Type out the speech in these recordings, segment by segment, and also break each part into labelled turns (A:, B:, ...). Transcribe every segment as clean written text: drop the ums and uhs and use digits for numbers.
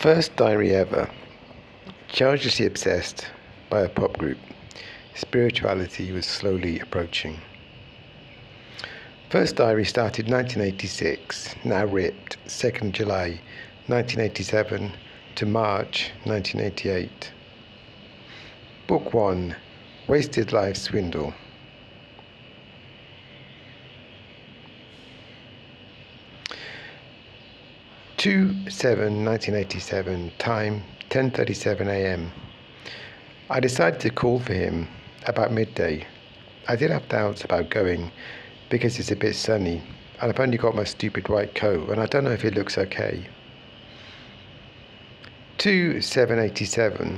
A: First diary ever. Childishly obsessed by a pop group. Spirituality was slowly approaching. First diary started 1986, now ripped, 2nd July 1987 to March 1988. Book 1, Wasted Life Swindle. (2/7/1987), time 10:37 a.m. I decided to call for him about midday. I did have doubts about going because it's a bit sunny and I've only got my stupid white coat and I don't know if it looks okay. 2/7/87.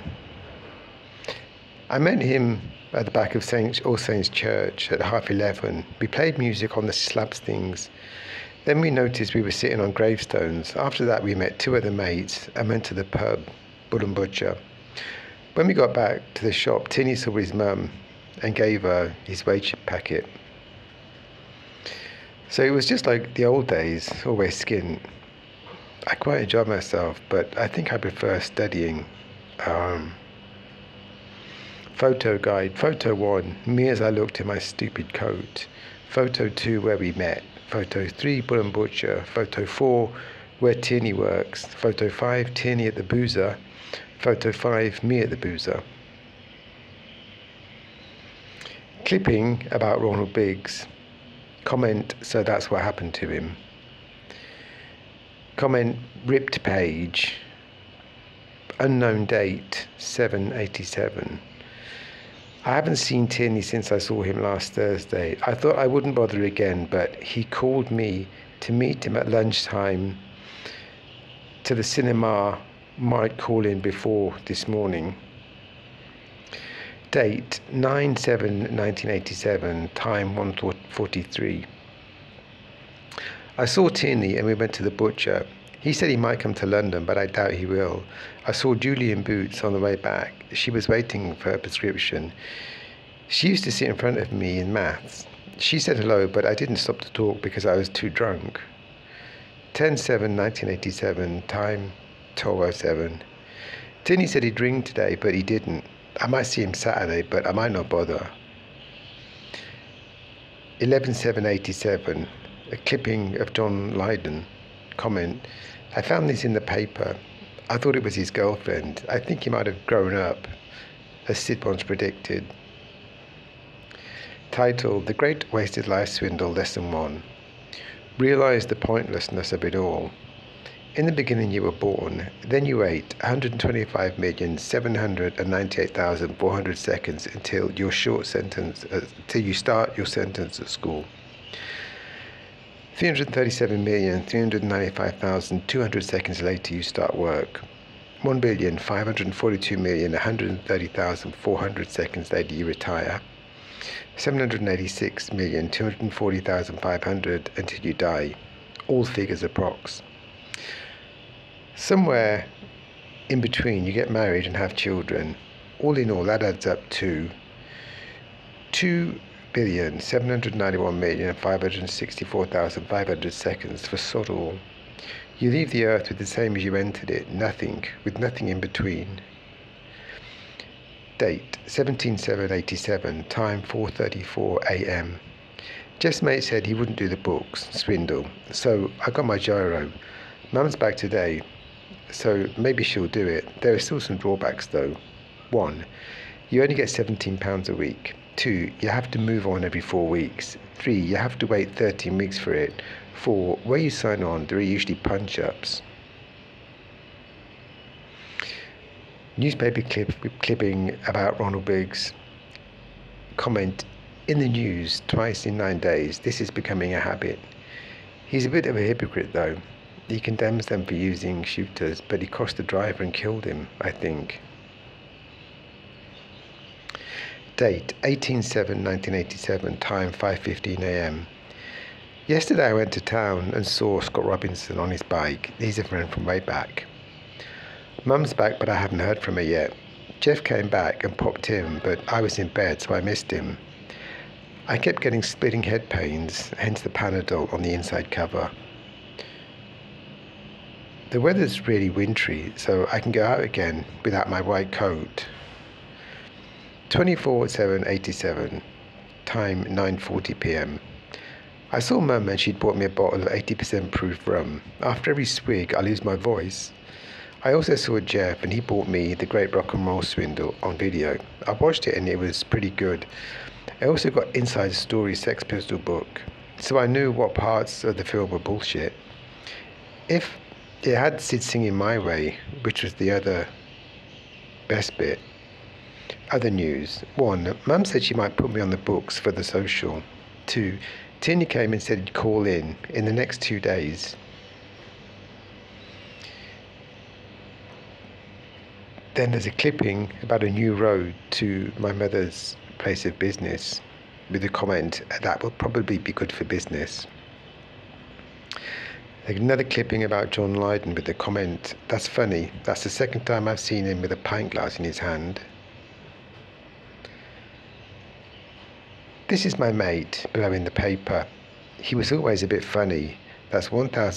A: I met him at the back of All Saints Church at 11:30. We played music on the slab things. Then we noticed we were sitting on gravestones. After that we met 2 other mates and went to the pub, Bull and Butcher. When we got back to the shop, Tinny saw his mum and gave her his wage packet. So it was just like the old days, always skint. I quite enjoyed myself, but I think I prefer studying. Photo guide. Photo 1, me as I looked in my stupid coat. Photo 2, where we met. Photo 3, Bull and Butcher. Photo 4, where Tierney works. Photo 5, Tierney at the Boozer. Photo 5, me at the Boozer. Clipping about Ronald Biggs. Comment, so that's what happened to him. Comment, ripped page. Unknown date, 7/87. I haven't seen Tierney since I saw him last Thursday. I thought I wouldn't bother again, but he called me to meet him at lunchtime to the cinema. Might call in before this morning. Date 9/7/1987, time 1:43. I saw Tierney and we went to the Butcher. He said he might come to London, but I doubt he will. I saw Julie in Boots on the way back. She was waiting for her prescription. She used to sit in front of me in maths. She said hello, but I didn't stop to talk because I was too drunk. 10/7/1987, time 12:07. Tierney said he'd ring today, but he didn't. I might see him Saturday, but I might not bother. 11/7/87, a clipping of John Lydon. Comment, I found this in the paper. I thought it was his girlfriend. I think he might have grown up, as Sid once predicted. Title, The Great Wasted Life Swindle, Lesson 1. Realize the pointlessness of it all. In the beginning you were born, then you ate 125,798,400 seconds until you start your sentence at school. 337,395,200 seconds later you start work. 1,542,130,400 seconds later you retire. 786,240,500 until you die. All figures approx. Somewhere in between you get married and have children. All in all that adds up to 2,791,564,500 seconds for sod all. You leave the earth with the same as you entered it, nothing, with nothing in between. Date 17/7/87, time 4:34 a.m. Jeff's mate said he wouldn't do the books, swindle, so I got my gyro. Mum's back today, so maybe she'll do it. There are still some drawbacks though. 1, you only get £17 a week. 2, you have to move on every 4 weeks. 3, you have to wait 13 weeks for it. 4, where you sign on, there are usually punch-ups. Newspaper clipping about Ronald Biggs. Comment, in the news twice in 9 days. This is becoming a habit. He's a bit of a hypocrite though. He condemns them for using shooters, but he crossed the driver and killed him, I think. Date 18/7/1987, time 5:15 a.m. Yesterday I went to town and saw Scott Robinson on his bike. He's a friend from way back. Mum's back, but I haven't heard from her yet. Jeff came back and popped in, but I was in bed, so I missed him. I kept getting splitting head pains, hence the Panadol on the inside cover. The weather's really wintry, so I can go out again without my white coat. 24/7/87, time 9:40 p.m. I saw Mum and she'd bought me a bottle of 80% proof rum. After every swig, I lose my voice. I also saw Jeff and he bought me The Great Rock and Roll Swindle on video. I watched it and it was pretty good. I also got Inside Story Sex Pistol book, so I knew what parts of the film were bullshit. If it had Sid singing My Way, which was the other best bit. Other news. 1. Mum said she might put me on the books for the social. 2. Tierney came and said he'd call in the next 2 days. Then there's a clipping about a new road to my mother's place of business with the comment, that will probably be good for business. Another clipping about John Lydon with the comment, that's funny, that's the second time I've seen him with a pint glass in his hand. This is my mate, below in the paper. He was always a bit funny. That's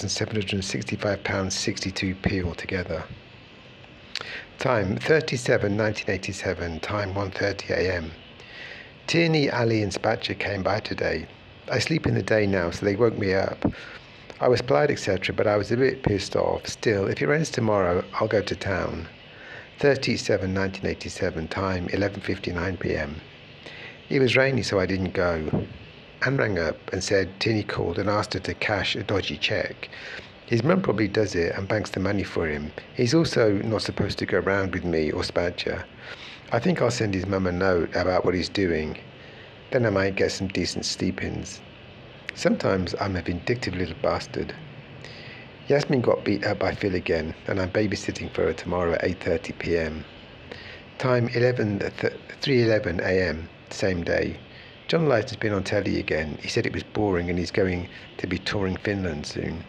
A: £1,765.62 altogether. Time 37/1987, time 1:30 a.m. Tierney, Ali and Spatcher came by today. I sleep in the day now, so they woke me up. I was polite, etc., but I was a bit pissed off. Still, if it rains tomorrow, I'll go to town. 37/1987, time 11:59 p.m. It was rainy, so I didn't go. Anne rang up and said Tierney called and asked her to cash a dodgy cheque. His mum probably does it and banks the money for him. He's also not supposed to go around with me or Spadger. I think I'll send his mum a note about what he's doing. Then I might get some decent sleep-ins. Sometimes I'm a vindictive little bastard. Yasmin got beat up by Phil again, and I'm babysitting for her tomorrow at 8:30 p.m. Time 3:11 a.m. same day. John Lydon's been on telly again. He said it was boring and he's going to be touring Finland soon.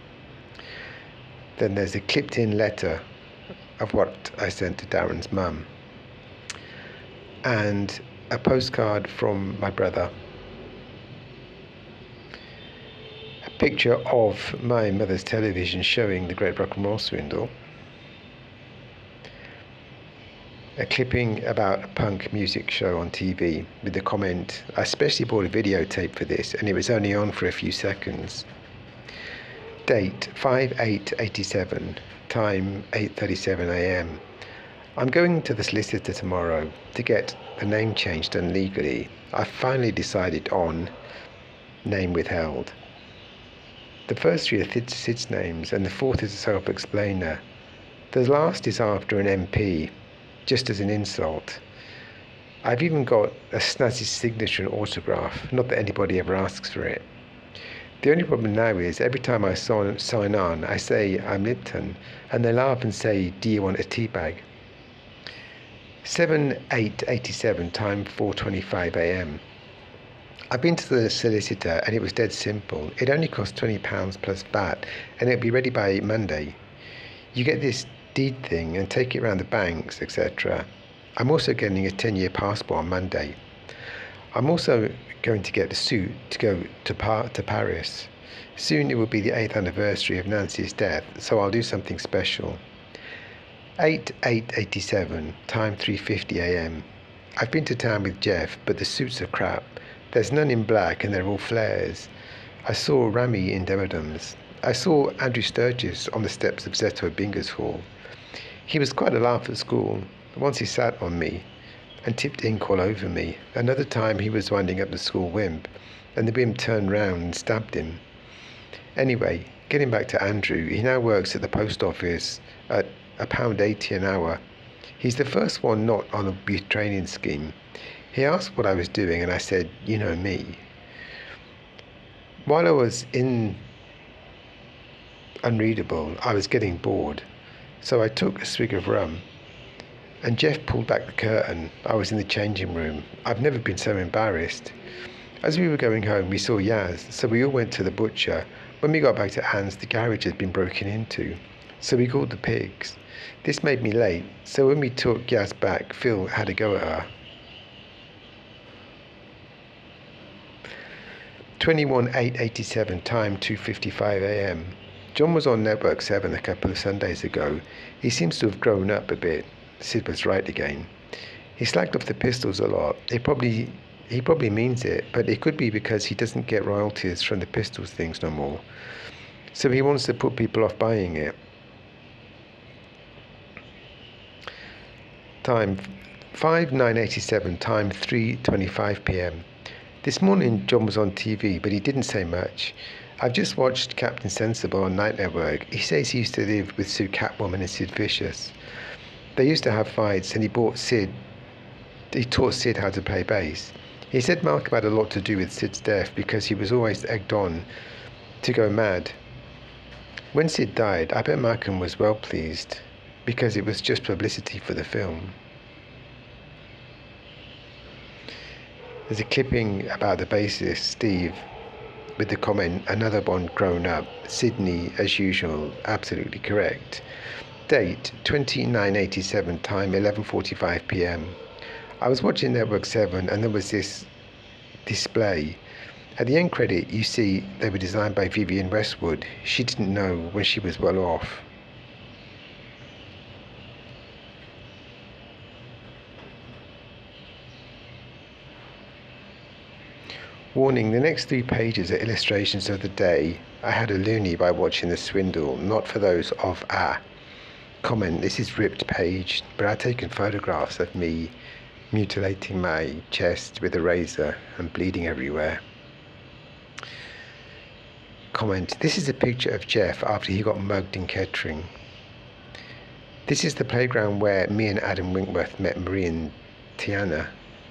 A: Then there's a clipped-in letter of what I sent to Darren's mum, and a postcard from my brother. A picture of my mother's television showing The Great Rock and Roll Swindle. A clipping about a punk music show on TV with the comment, I especially bought a videotape for this and it was only on for a few seconds. Date 5/8/87, time 8:37 a.m. I'm going to the solicitor tomorrow to get the name changed done legally. I've finally decided on name withheld. The first three are Sid's names and the fourth is a self-explainer. The last is after an MP, just as an insult. I've even got a snazzy signature and autograph, not that anybody ever asks for it. The only problem now is every time I sign on, I say I'm Lipton, and they laugh and say, do you want a tea bag? 7/8/87, time 4:25 a.m. I've been to the solicitor and it was dead simple. It only cost £20 plus VAT and it'll be ready by Monday. You get this deed thing and take it around the banks, etc. I'm also getting a 10-year passport on Monday. I'm also going to get a suit to go to Paris. Soon it will be the 8th anniversary of Nancy's death, so I'll do something special. 8/8/87, time 3:50 a.m. I've been to town with Jeff, but the suits are crap. There's none in black and they're all flares. I saw Rami in Debenhams. I saw Andrew Sturgis on the steps of Zeto Binger's Hall. He was quite a laugh at school. Once he sat on me and tipped ink all over me. Another time he was winding up the school wimp and the wimp turned round and stabbed him. Anyway, getting back to Andrew, he now works at the post office at £1.80 an hour. He's the first one not on a youth training scheme. He asked what I was doing and I said, you know me. While I was in Unreadable, I was getting bored, so I took a swig of rum. And Jeff pulled back the curtain. I was in the changing room. I've never been so embarrassed. As we were going home, we saw Yaz, so we all went to the butcher. When we got back to Anne's, the garage had been broken into, so we called the pigs. This made me late, so when we took Yaz back, Phil had a go at her. 21/8/87, time 2:55 a.m. John was on Network 7 a couple of Sundays ago. He seems to have grown up a bit. Sid was right again. He slagged off the Pistols a lot. He probably means it, but it could be because he doesn't get royalties from the Pistols things no more. So he wants to put people off buying it. Time 5:9:87, time 3:25 p.m. This morning John was on TV, but he didn't say much. I've just watched Captain Sensible on Night Network. He says he used to live with Sue Catwoman and Sid Vicious. They used to have fights, and he taught Sid how to play bass. He said Malcolm had a lot to do with Sid's death because he was always egged on to go mad. When Sid died, I bet Malcolm was well pleased because it was just publicity for the film. There's a clipping about the bassist, Steve, with the comment, another one grown up. Sydney, as usual, absolutely correct. Date, 29:87, time 11:45 p.m. I was watching Network 7 and there was this display. At the end credit, you see they were designed by Vivienne Westwood. She didn't know when she was well off. Warning, the next 3 pages are illustrations of the day. I had a loony by watching The Swindle, not for those of comment, this is ripped page, but I've taken photographs of me mutilating my chest with a razor and bleeding everywhere. Comment, this is a picture of Jeff after he got mugged in Kettering. This is the playground where me and Adam Winkworth met Marie and Tiana.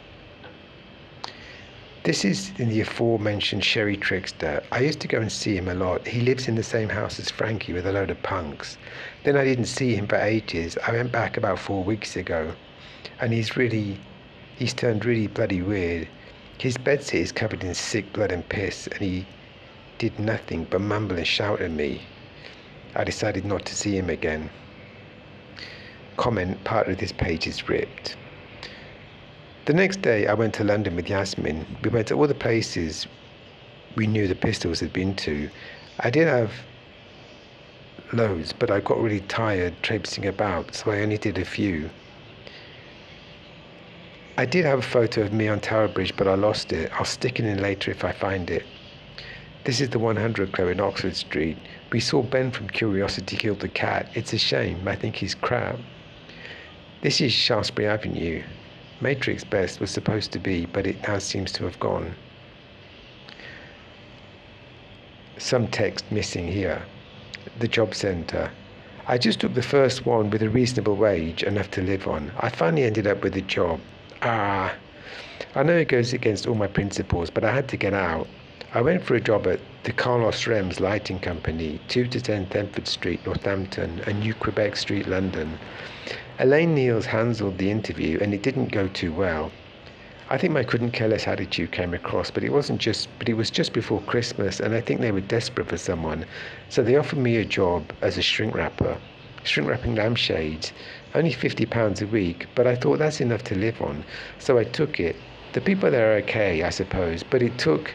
A: This is in the aforementioned Sherry Trickster. I used to go and see him a lot. He lives in the same house as Frankie with a load of punks. Then I didn't see him for ages. I went back about 4 weeks ago, and he's turned really bloody weird. His bedsit is covered in sick blood and piss, and he did nothing but mumble and shout at me. I decided not to see him again. Comment, part of this page is ripped. The next day I went to London with Yasmin. We went to all the places we knew the Pistols had been to. I did have loads, but I got really tired traipsing about, so I only did a few. I did have a photo of me on Tower Bridge, but I lost it. I'll stick it in later if I find it. This is the 100 Club in Oxford Street. We saw Ben from Curiosity Killed the Cat. It's a shame. I think he's crap. This is Shaftesbury Avenue. Matrix Best was supposed to be, but it now seems to have gone. Some text missing here. The job centre. I just took the first one with a reasonable wage, enough to live on. I finally ended up with a job. I know it goes against all my principles, but I had to get out. I went for a job at the Carlos Rems Lighting Company, 2 to 10 Thetford Street, Northampton, and New Quebec Street, London. Elaine Neils handled the interview, and it didn't go too well. I think my couldn't care less attitude came across, but it was just before Christmas, and I think they were desperate for someone, so they offered me a job as a shrink wrapping lampshades, only £50 a week, but I thought that's enough to live on, so I took it. The people there are okay, I suppose, but I took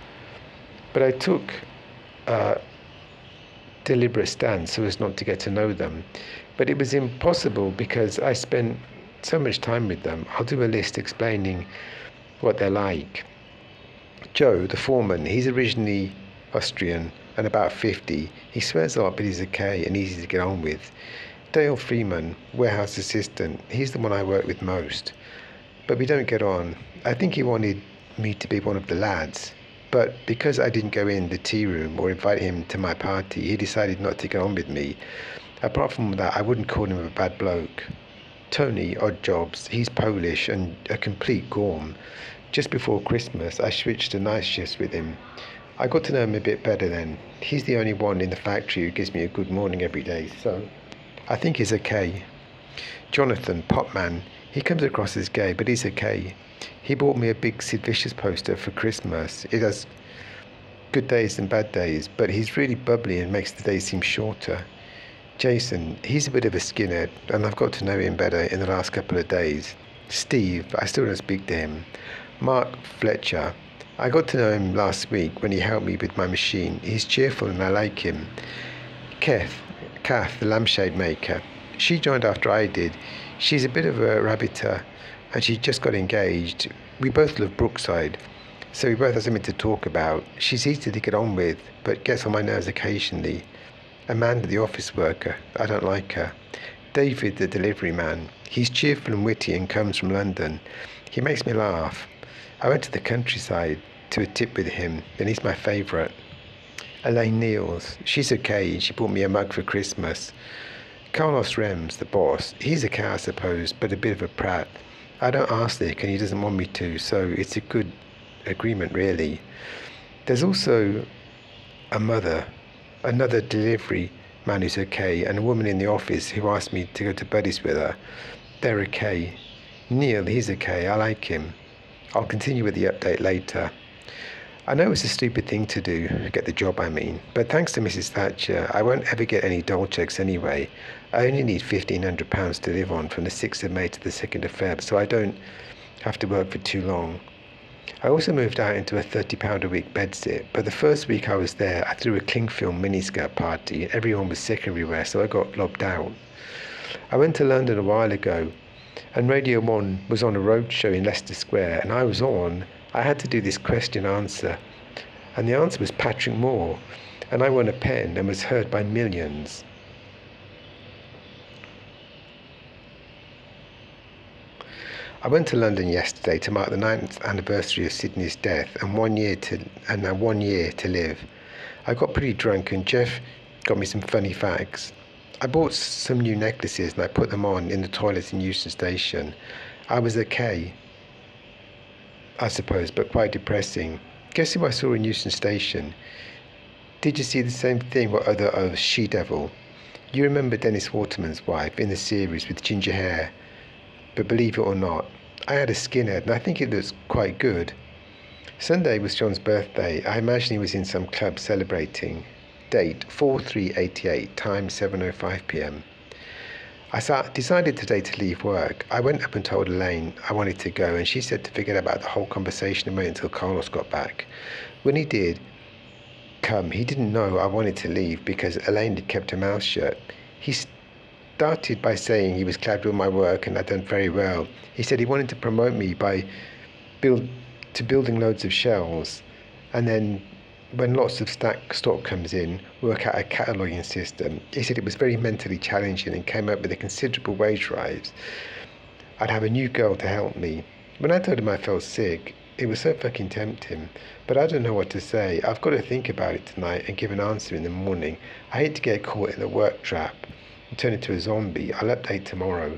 A: deliberate stance so as not to get to know them. But it was impossible because I spent so much time with them. I'll do a list explaining what they're like. Joe, the foreman, he's originally Austrian and about 50. He swears a lot, but he's okay and easy to get on with. Dale Freeman, warehouse assistant, he's the one I work with most. But we don't get on. I think he wanted me to be one of the lads. But because I didn't go in the tea room or invite him to my party, he decided not to get on with me. Apart from that, I wouldn't call him a bad bloke. Tony, odd jobs, he's Polish and a complete gorm. Just before Christmas, I switched to night shifts with him. I got to know him a bit better then. He's the only one in the factory who gives me a good morning every day, so I think he's okay. Jonathan, Popman, he comes across as gay, but he's okay. He bought me a big Sid Vicious poster for Christmas. It has good days and bad days, but he's really bubbly and makes the days seem shorter. Jason, he's a bit of a skinhead, and I've got to know him better in the last couple of days. Steve, I still don't speak to him. Mark Fletcher, I got to know him last week when he helped me with my machine. He's cheerful and I like him. Kath, the lampshade maker. She joined after I did. She's a bit of a rabbiter, and she just got engaged. We both live Brookside, so we both have something to talk about. She's easy to get on with, but gets on my nerves occasionally. Amanda, the office worker, I don't like her. David, the delivery man, he's cheerful and witty and comes from London. He makes me laugh. I went to the countryside to a tip with him, and he's my favourite. Elaine Neals, she's okay. She bought me a mug for Christmas. Carlos Rems, the boss, he's a cow, I suppose, but a bit of a prat. I don't ask Nick, and he doesn't want me to, so it's a good agreement, really. There's also another delivery man who's okay, and a woman in the office who asked me to go to Buddies with her. They're okay. Neil, he's okay. I like him. I'll continue with the update later. I know it's a stupid thing to do, get the job I mean, but thanks to Mrs. Thatcher, I won't ever get any dole checks anyway. I only need £1,500 to live on from the 6th of May to the 2nd of Feb, so I don't have to work for too long. I also moved out into a £30 a week bedsit, but the first week I was there, I threw a cling film miniskirt party. Everyone was sick everywhere, so I got lobbed out. I went to London a while ago, and Radio 1 was on a roadshow in Leicester Square, and I was on. I had to do this question answer, and the answer was Patrick Moore, and I won a pen and was heard by millions. I went to London yesterday to mark the 9th anniversary of Sydney's death and 1 year to live. I got pretty drunk and Jeff got me some funny facts. I bought some new necklaces and I put them on in the toilets in Euston Station. I was okay, I suppose, but quite depressing. Guess who I saw in Euston Station? Did you see the same thing with other She-Devil? You remember Dennis Waterman's wife in the series with ginger hair? But believe it or not, I had a skinhead and I think it looks quite good. Sunday was John's birthday. I imagine he was in some club celebrating. Date 4/3/88, time 7:05 p.m. I decided today to leave work. I went up and told Elaine I wanted to go, and she said to forget about the whole conversation and wait until Carlos got back. When he did come, he didn't know I wanted to leave because Elaine had kept her mouth shut. He started by saying he was glad with my work and I'd done very well. He said he wanted to promote me by building loads of shells, and then when lots of stock comes in, work out a cataloguing system. He said it was very mentally challenging and came up with a considerable wage rise. I'd have a new girl to help me. When I told him I felt sick, it was so fucking tempting, but I don't know what to say. I've got to think about it tonight and give an answer in the morning. I hate to get caught in a work trap and turn into a zombie. I'll update tomorrow.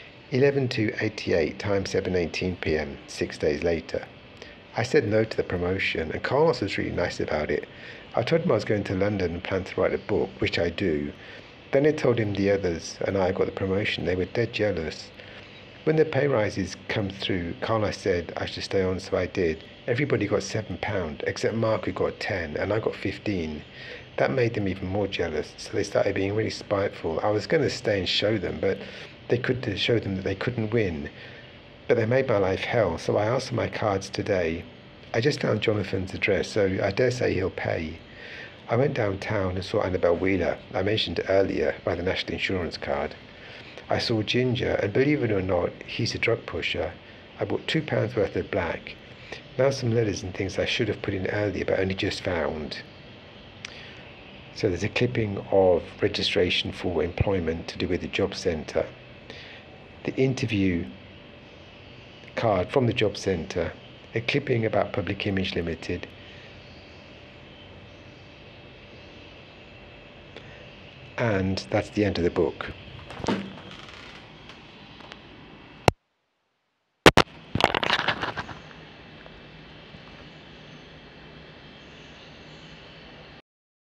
A: 11/2/88, time 7:18 p.m, 6 days later. I said no to the promotion, and Carlos was really nice about it. I told him I was going to London and planned to write a book, which I do. Then I told him the others and I got the promotion. They were dead jealous. When the pay rises come through, Carlos said I should stay on, so I did. Everybody got £7, except Mark, who got 10, and I got 15. That made them even more jealous, so they started being really spiteful. I was going to stay and show them, but they could show them that they couldn't win. But they made my life hell, so I asked for my cards today. I just found Jonathan's address, so I dare say he'll pay. I went downtown and saw Annabelle Wheeler, I mentioned earlier, by the National Insurance card. I saw Ginger, and believe it or not, he's a drug pusher. I bought £2 worth of black. Now some letters and things I should have put in earlier, but only just found. So there's a clipping of registration for employment to do with the job centre. The interview card from the job centre, a clipping about Public Image Limited, and that's the end of the book.